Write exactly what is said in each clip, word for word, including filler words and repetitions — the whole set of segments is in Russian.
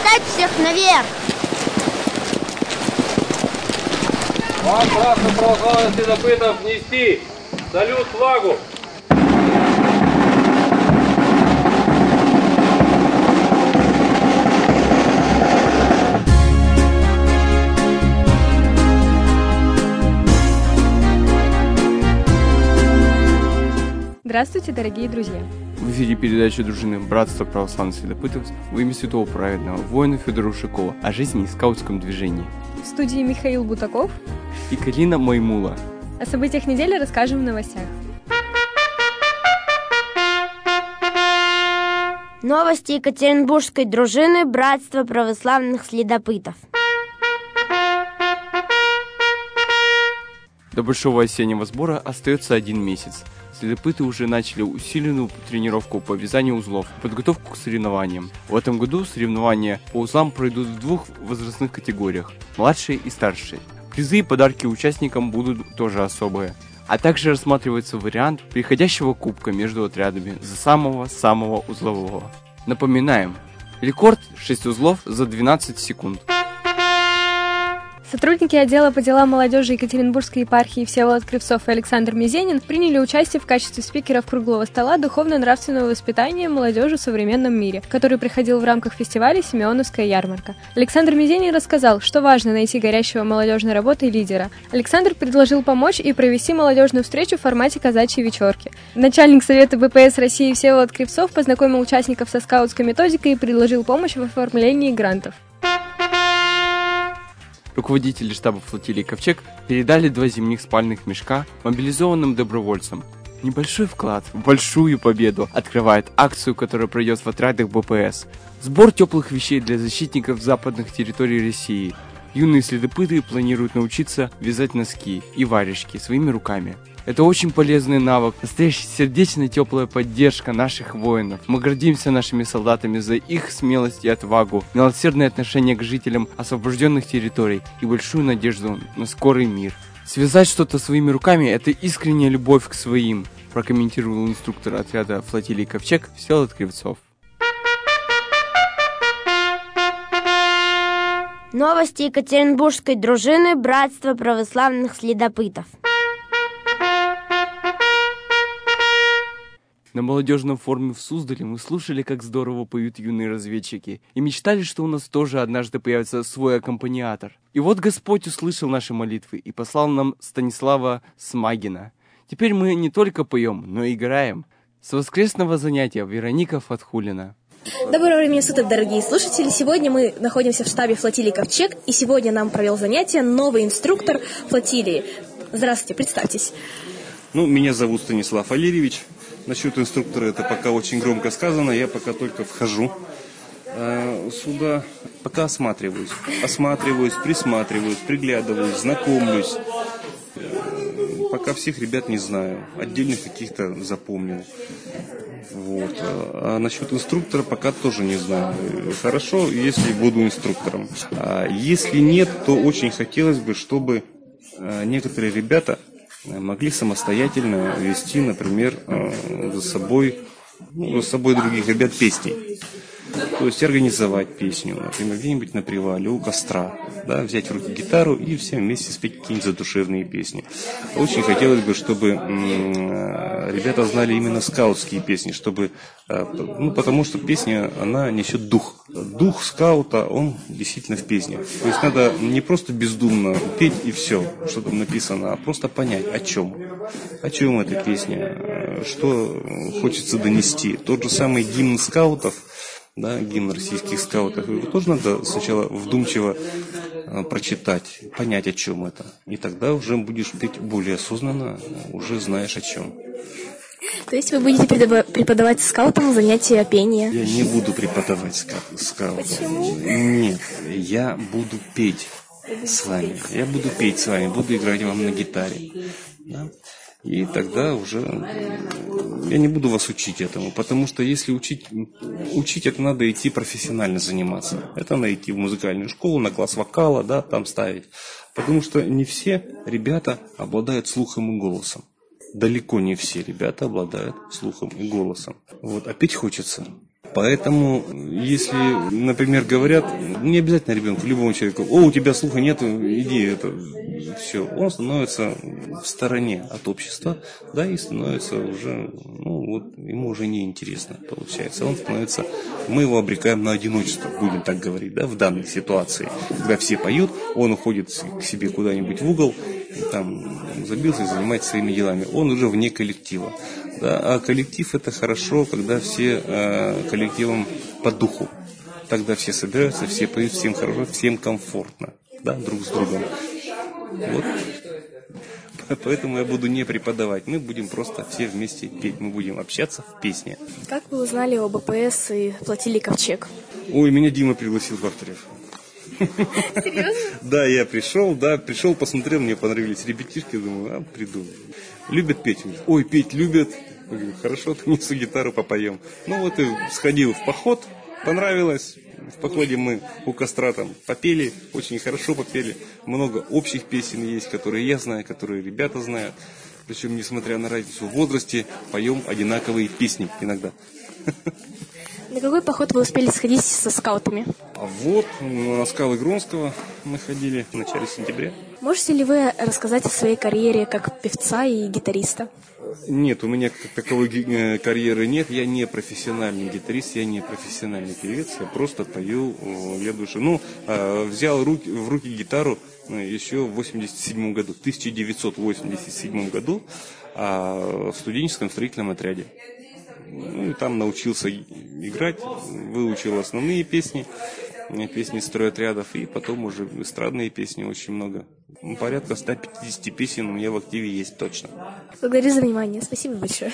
Пропускать всех наверх! Вам красным православных следопытов нести! Салют, флагу! Здравствуйте, дорогие друзья! В эфире передача дружины «Братство православных следопытов» во имя святого праведного воина Федора Ушакова о жизни и скаутском движении. В студии Михаил Бутаков и Карина Маймула. О событиях недели расскажем в новостях. Новости Екатеринбургской дружины «Братство православных следопытов». До большого осеннего сбора остается один месяц. Следопыты уже начали усиленную тренировку по вязанию узлов, подготовку к соревнованиям. В этом году соревнования по узлам пройдут в двух возрастных категориях – младшие и старшие. Призы и подарки участникам будут тоже особые. А также рассматривается вариант переходящего кубка между отрядами за самого-самого узлового. Напоминаем, рекорд шесть узлов за двенадцать секунд. Сотрудники отдела по делам молодежи Екатеринбургской епархии Всеволод Кривцов и Александр Мизенин приняли участие в качестве спикеров круглого стола духовно-нравственного воспитания молодежи в современном мире, который проходил в рамках фестиваля «Симеоновская ярмарка». Александр Мизенин рассказал, что важно найти горящего молодежной работой лидера. Александр предложил помочь и провести молодежную встречу в формате казачьей вечерки. Начальник Совета Бэ Пэ Эс России Всеволод Кривцов познакомил участников со скаутской методикой и предложил помощь в оформлении грантов. Руководители штаба флотилии «Ковчег» передали два зимних спальных мешка мобилизованным добровольцам. Небольшой вклад в большую победу открывает акцию, которая пройдет в отрядах Бэ Пэ Эс. Сбор теплых вещей для защитников западных территорий России. Юные следопыты планируют научиться вязать носки и варежки своими руками. Это очень полезный навык, настоящая сердечная теплая поддержка наших воинов. Мы гордимся нашими солдатами за их смелость и отвагу, милосердное отношение к жителям освобожденных территорий и большую надежду на скорый мир. Связать что-то своими руками – это искренняя любовь к своим, прокомментировал инструктор отряда флотилии «Ковчег» Всеволод Кривцов. Новости Екатеринбургской дружины «Братство православных следопытов». На молодежном форуме в Суздале мы слушали, как здорово поют юные разведчики, и мечтали, что у нас тоже однажды появится свой аккомпаниатор. И вот Господь услышал наши молитвы и послал нам Станислава Смагина. Теперь мы не только поем, но и играем. С воскресного занятия Вероника Фатхулина. Доброго времени суток, дорогие слушатели! Сегодня мы находимся в штабе флотилии «Ковчег», и сегодня нам провел занятие новый инструктор флотилии. Здравствуйте, представьтесь. Ну, меня зовут Станислав Валерьевич. Насчет инструктора это пока очень громко сказано, я пока только вхожу э, сюда, пока осматриваюсь, осматриваюсь, присматриваюсь, приглядываюсь, знакомлюсь. Э, пока всех ребят не знаю, отдельных каких-то запомнил. Вот. А насчет инструктора пока тоже не знаю. Хорошо, если буду инструктором. А если нет, то очень хотелось бы, чтобы э, некоторые ребята могли самостоятельно вести, например, за собой, ну, за собой других ребят песни. То есть организовать песню, например, где-нибудь на привале, у костра, да, взять в руки гитару и все вместе спеть какие-нибудь задушевные песни. Очень хотелось бы, чтобы м- ребята знали именно скаутские песни, чтобы, ну, потому что песня, она несет дух. Дух скаута, он действительно в песне. То есть надо не просто бездумно петь и все, что там написано, а просто понять, о чем. О чем эта песня, что хочется донести. Тот же самый гимн скаутов, да, гимн российских скаутов, его тоже надо сначала вдумчиво э, прочитать, понять, о чем это. И тогда уже будешь петь более осознанно, уже знаешь о чем. То есть вы будете преподавать скаутам занятия пения? Я не буду преподавать ска- скаутам. Почему? Нет, я буду петь с вами. Я буду петь с вами, буду играть вам на гитаре. Да? И тогда уже я не буду вас учить этому, потому что если учить, учить это надо идти профессионально заниматься. Это надо идти в музыкальную школу, на класс вокала, да, там ставить. Потому что не все ребята обладают слухом и голосом. Далеко не все ребята обладают слухом и голосом. Вот, а петь хочется. Поэтому, если, например, говорят, не обязательно ребенку, любому человеку, о, у тебя слуха нет, иди, это все, он становится в стороне от общества, да, и становится уже, ну, вот, ему уже неинтересно, получается. Он становится, мы его обрекаем на одиночество, будем так говорить, да, в данной ситуации. Когда все поют, он уходит к себе куда-нибудь в угол, там, забился и занимается своими делами. Он уже вне коллектива. Да, а коллектив это хорошо, когда все э, коллективом по духу. Тогда все собираются, все поют, всем хорошо, всем комфортно, да, друг с другом. Вот. Поэтому я буду не преподавать. Мы будем просто все вместе петь. Мы будем общаться в песне. Как вы узнали о БПС и флотилии «Ковчег»? Ой, меня Дима пригласил в Бахтерев. Серьезно? Да, я пришел, да, пришел, посмотрел, мне понравились ребятишки, думаю, а, приду. Любят петь? Ой, петь любят. Я говорю, хорошо, принесу гитару, попоем. Ну вот и сходил в поход, понравилось. В походе мы у костра там попели, очень хорошо попели. Много общих песен есть, которые я знаю, которые ребята знают. Причем, несмотря на разницу в возрасте, поем одинаковые песни иногда. На какой поход вы успели сходить со скаутами? А вот на скалы Гронского мы ходили в начале сентября. Можете ли вы рассказать о своей карьере как певца и гитариста? Нет, у меня как таковой карьеры нет. Я не профессиональный гитарист, я не профессиональный певец. Я просто пою для души. Ну, взял руки, в руки гитару еще в восемьдесят седьмом году, в тысяча девятьсот восемьдесят седьмом году в студенческом строительном отряде. Ну и там научился играть, выучил основные песни, песни стройотрядов, и потом уже эстрадные песни очень много. Порядка ста пятидесяти песен у меня в активе есть точно. Благодарю за внимание. Спасибо большое.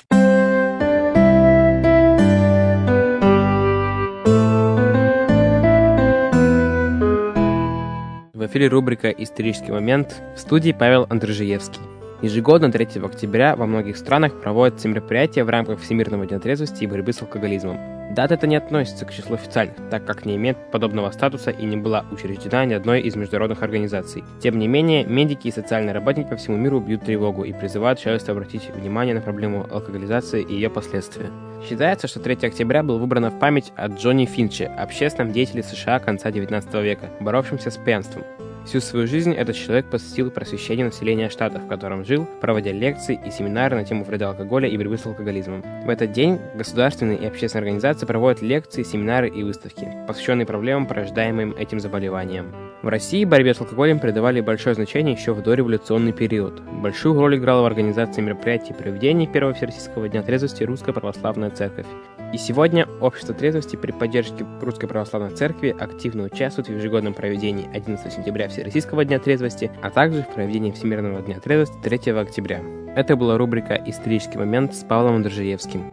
В эфире рубрика «Исторический момент», в студии Павел Андржиевский. Ежегодно третьего октября во многих странах проводятся мероприятия в рамках Всемирного дня трезвости и борьбы с алкоголизмом. Дата эта не относится к числу официальных, так как не имеет подобного статуса и не была учреждена ни одной из международных организаций. Тем не менее, медики и социальные работники по всему миру бьют тревогу и призывают человечество обратить внимание на проблему алкоголизации и ее последствия. Считается, что третьего октября был выбрано в память о Джонни Финче, общественном деятеле США конца девятнадцатого века, боровшемся с пьянством. Всю свою жизнь этот человек посвятил просвещению населения штатов, в котором жил, проводя лекции и семинары на тему вреда алкоголя и борьбы с алкоголизмом. В этот день государственные и общественные организации проводят лекции, семинары и выставки, посвященные проблемам, порождаемым этим заболеванием. В России борьбе с алкоголем придавали большое значение еще в дореволюционный период. Большую роль играла в организации мероприятий и проведении Первого Всероссийского дня трезвости Русская Православная Церковь. И сегодня Общество трезвости при поддержке Русской Православной Церкви активно участвует в ежегодном проведении одиннадцатого сентября Всероссийского дня трезвости, а также в проведении Всемирного дня трезвости третьего октября. Это была рубрика «Исторический момент» с Павлом Андржиевским.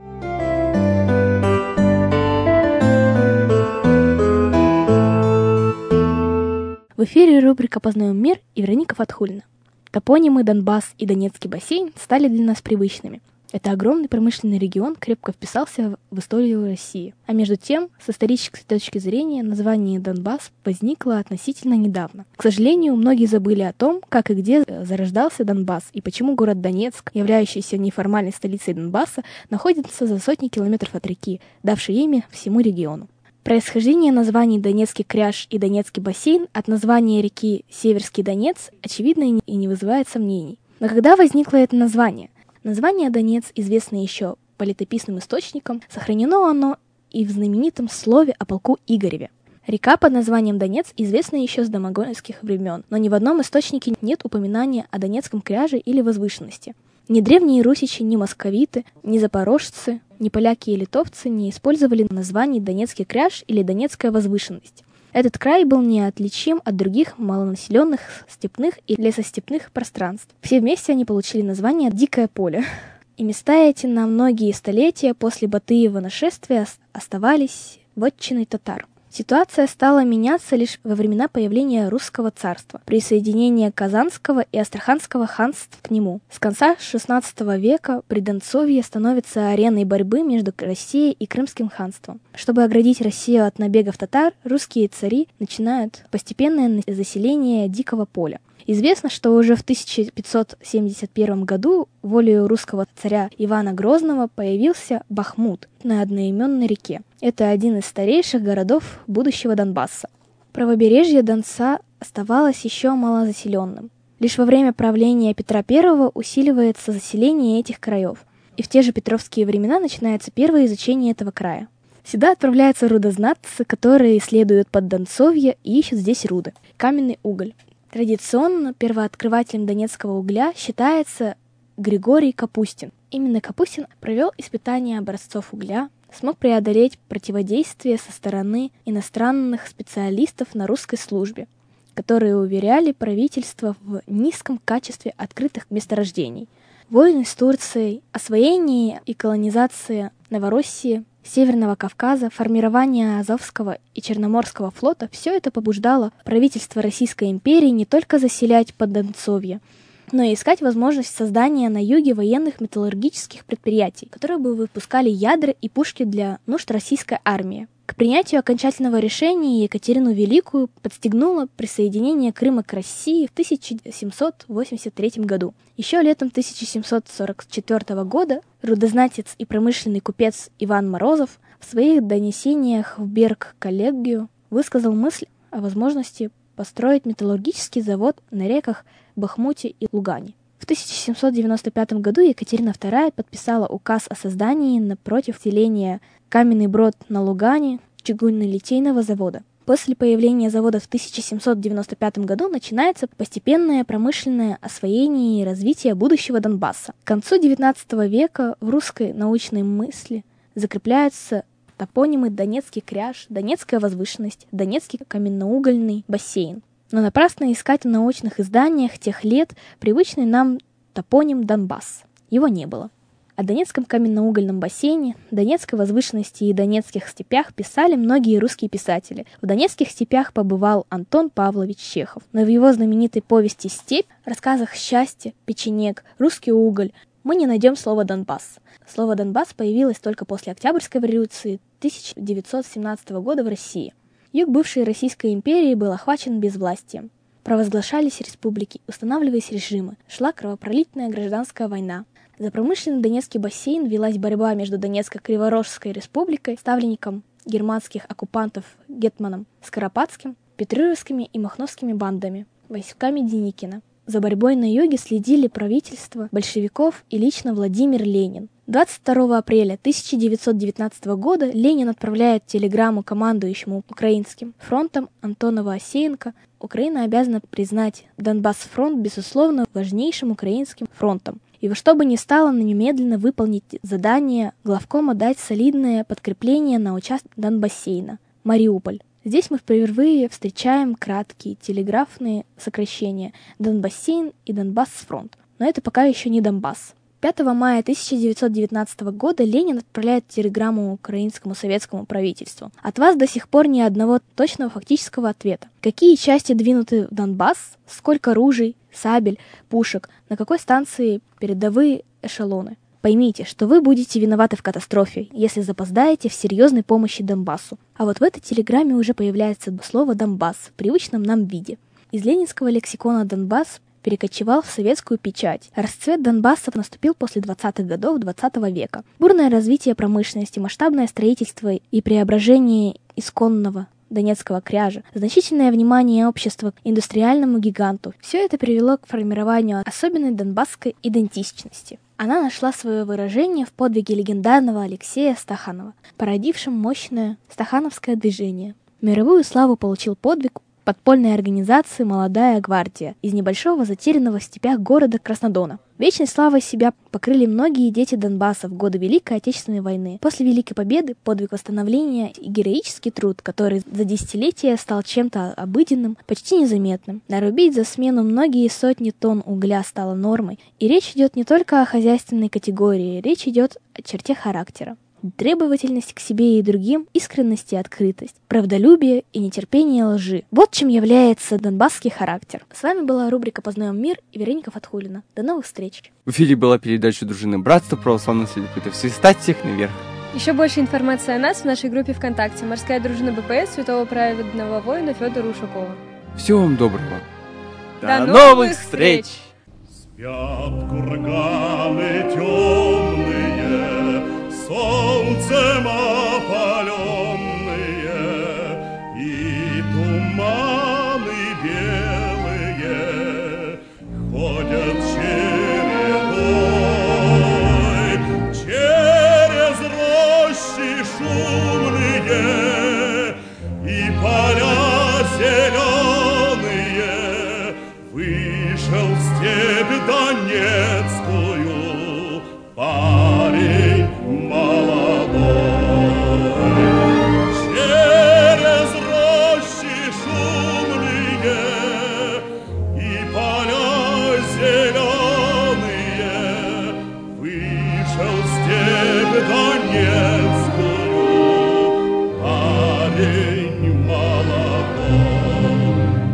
В эфире рубрика «Познаем мир» и Вероника Фатхулина. Топонимы Донбасс и Донецкий бассейн стали для нас привычными. Это огромный промышленный регион крепко вписался в историю России. А между тем, с исторической точки зрения, название Донбасс возникло относительно недавно. К сожалению, многие забыли о том, как и где зарождался Донбасс и почему город Донецк, являющийся неформальной столицей Донбасса, находится за сотни километров от реки, давшей имя всему региону. Происхождение названий Донецкий кряж и Донецкий бассейн от названия реки Северский Донец очевидно и не вызывает сомнений. Но когда возникло это название? Название Донец известно еще по летописным источникам, сохранено оно и в знаменитом слове о полку Игореве. Река под названием Донец известна еще с домогойских времен, но ни в одном источнике нет упоминания о Донецком кряже или возвышенности. Ни древние русичи, ни московиты, ни запорожцы, ни поляки и литовцы не использовали названий Донецкий кряж или Донецкая возвышенность. Этот край был неотличим от других малонаселенных степных и лесостепных пространств. Все вместе они получили название «Дикое поле». И места эти на многие столетия после Батыева нашествия оставались вотчиной татар. Ситуация стала меняться лишь во времена появления Русского царства, присоединения Казанского и Астраханского ханств к нему. С конца шестнадцатого века Придонцовье становится ареной борьбы между Россией и Крымским ханством. Чтобы оградить Россию от набегов татар, русские цари начинают постепенное заселение Дикого поля. Известно, что уже в тысяча пятьсот семьдесят первом году волею русского царя Ивана Грозного появился Бахмут на одноименной реке. Это один из старейших городов будущего Донбасса. Правобережье Донца оставалось еще малозаселенным. Лишь во время правления Петра Первого усиливается заселение этих краев, и в те же петровские времена начинается первое изучение этого края. Сюда отправляются рудознатцы, которые исследуют Поддонцовье и ищут здесь руды. Каменный уголь. Традиционно первооткрывателем донецкого угля считается Григорий Капустин. Именно Капустин провел испытания образцов угля, смог преодолеть противодействие со стороны иностранных специалистов на русской службе, которые уверяли правительство в низком качестве открытых месторождений. Войны с Турцией, освоение и колонизация Новороссии, Северного Кавказа, формирование Азовского и Черноморского флота – все это побуждало правительство Российской империи не только заселять Поддонцовье, но и искать возможность создания на юге военных металлургических предприятий, которые бы выпускали ядра и пушки для нужд российской армии. К принятию окончательного решения Екатерину Великую подстегнуло присоединение Крыма к России в тысяча семьсот восемьдесят третьем году. Еще летом тысяча семьсот сорок четвёртого года рудознатец и промышленный купец Иван Морозов в своих донесениях в Берг-коллегию высказал мысль о возможности построить металлургический завод на реках Бахмуте и Лугане. В тысяча семьсот девяносто пятом году Екатерина Вторая подписала указ о создании напротив селения Каменный Брод на Лугане чугунно-литейного завода. После появления завода в тысяча семьсот девяносто пятом году начинается постепенное промышленное освоение и развитие будущего Донбасса. К концу девятнадцатого века в русской научной мысли закрепляются топонимы Донецкий кряж, Донецкая возвышенность, Донецкий каменноугольный бассейн. Но напрасно искать в научных изданиях тех лет привычный нам топоним Донбасс. Его не было. О Донецком каменноугольном бассейне, Донецкой возвышенности и Донецких степях писали многие русские писатели. В Донецких степях побывал Антон Павлович Чехов. Но в его знаменитой повести «Степь», рассказах «Счастье», «Печенек», «Русский уголь» мы не найдем слова «Донбасс». Слово «Донбасс» появилось только после Октябрьской революции тысяча девятьсот семнадцатого года в России. Юг бывшей Российской империи был охвачен безвластием. Провозглашались республики, устанавливались режимы, шла кровопролитная гражданская война. За промышленный Донецкий бассейн велась борьба между Донецко-Криворожской республикой, ставленником германских оккупантов Гетманом Скоропадским, Петрыревскими и Махновскими бандами, войсками Деникина. За борьбой на юге следили правительства большевиков и лично Владимир Ленин. двадцать второго апреля тысяча девятьсот девятнадцатого года Ленин отправляет телеграмму командующему Украинским фронтом Антону Осеенко. Украина обязана признать Донбасс-фронт безусловно важнейшим украинским фронтом. И во что бы ни стало немедленно выполнить задание главкома дать солидное подкрепление на участок Донбассейна – Мариуполь. Здесь мы впервые встречаем краткие телеграфные сокращения «Донбассейн» и «Донбасс-фронт». Но это пока еще не Донбасс. пятого мая тысяча девятьсот девятнадцатого года Ленин отправляет телеграмму украинскому советскому правительству. От вас до сих пор ни одного точного фактического ответа. Какие части двинуты в Донбасс, сколько ружей, сабель, пушек, на какой станции передовые эшелоны. Поймите, что вы будете виноваты в катастрофе, если запоздаете в серьезной помощи Донбассу. А вот в этой телеграмме уже появляется слово «Донбасс» в привычном нам виде. Из ленинского лексикона «Донбасс» перекочевал в советскую печать. Расцвет Донбасса наступил после двадцатых годов двадцатого века. Бурное развитие промышленности, масштабное строительство и преображение исконного Донецкого кряжа, значительное внимание общества к индустриальному гиганту. Все это привело к формированию особенной донбасской идентичности. Она нашла свое выражение в подвиге легендарного Алексея Стаханова, породившем мощное стахановское движение. Мировую славу получил подвиг подпольной организации «Молодая гвардия» из небольшого затерянного в степях города Краснодона. Вечной славой себя покрыли многие дети Донбасса в годы Великой Отечественной войны. После Великой Победы подвиг восстановления и героический труд, который за десятилетия стал чем-то обыденным, почти незаметным. Нарубить за смену многие сотни тонн угля стало нормой. И речь идет не только о хозяйственной категории, речь идет о черте характера. Требовательность к себе и другим, искренность и открытость, правдолюбие и нетерпение лжи. Вот чем является донбасский характер. С вами была рубрика «Познаем мир» и Вероника Фатхулина. До новых встреч! В эфире была передача дружины «Братство православных следопытов». Свистать всех наверх! Еще больше информации о нас в нашей группе ВКонтакте «Морская дружина БПС» святого праведного воина Федора Ушакова. Всего вам доброго! До новых встреч! Спят курганы темные, солнцем опаленные, и туманы белые ходят чередой, через рощи шумные и поля зеленые. Вышел в степь донецкую парень молодой. Через рощи шумные и поля зеленые вышел в степь донецкую парень молодой.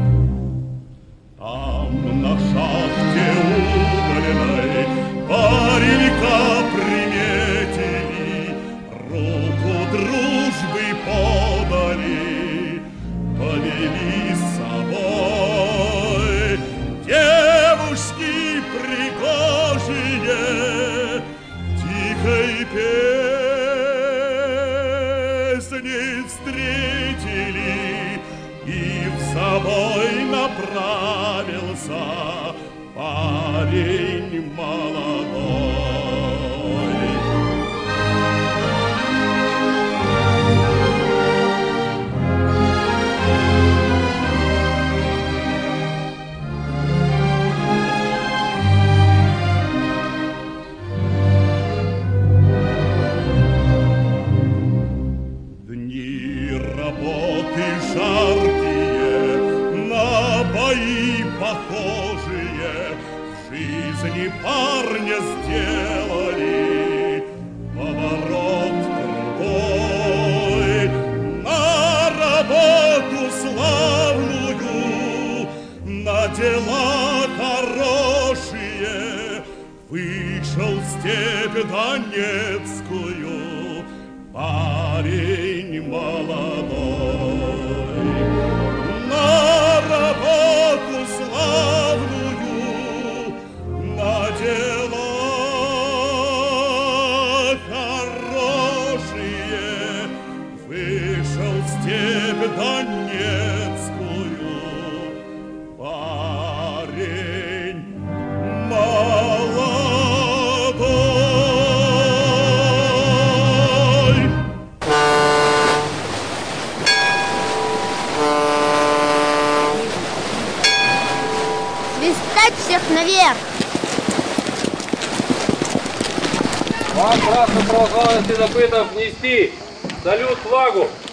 Там на шахте угольной паренька приметили, руку дружбы подали, повели с собой. Девушки пригожие тихой песней встретили, и в собой направился парень молодой. Дни работы жаркие, на бои похожие, в жизни парня сделали поворот крутой. На работу славную, на дела хорошие вышел в степь донецкую парень молодой. На работу славную, на дела хорошие вышел в степь донецкую парень молодой. Свистать всех наверх! Вам красную православных следопытов нести! Салют флагу!